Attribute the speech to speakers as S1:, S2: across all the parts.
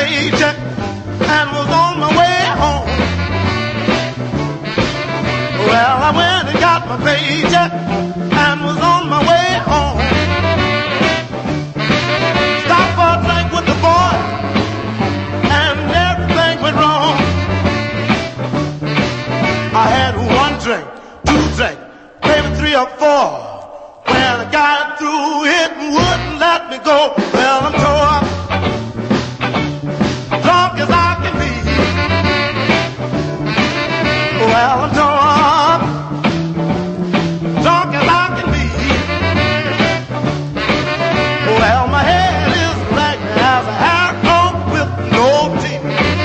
S1: paycheck and was on my way home. Well, I went and got my paycheck and was on my way home. Stopped for a drink with the boy and everything went wrong. I had one drink, two drinks, maybe three or four. When I got through it and wouldn't let me go. Well, I'm tore up, drunk as I can be. Well, I'm tore up, drunk as I can be. Well, my head is black as a hair comb with no teeth.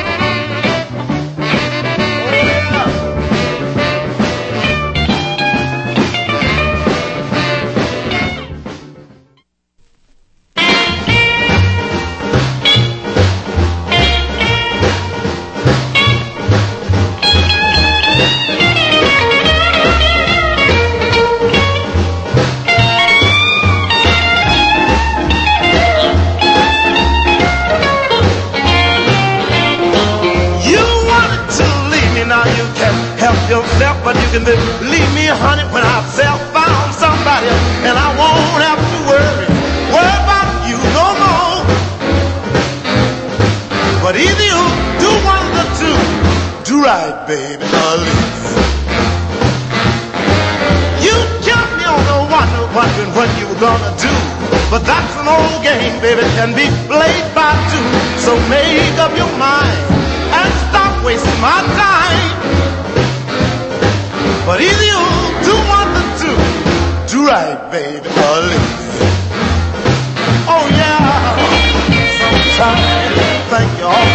S1: Yourself, but you can believe me, honey, when I found somebody else, and I won't have to worry about you no more. But either you do one of the two, do right, baby, or leave. You kept me on the wondering what you were gonna do, but that's an old game, baby, can be played by two. So make up your mind and stop wasting my time. But either you do one or two, do right, baby, or leave. Oh yeah, sometimes I think you're all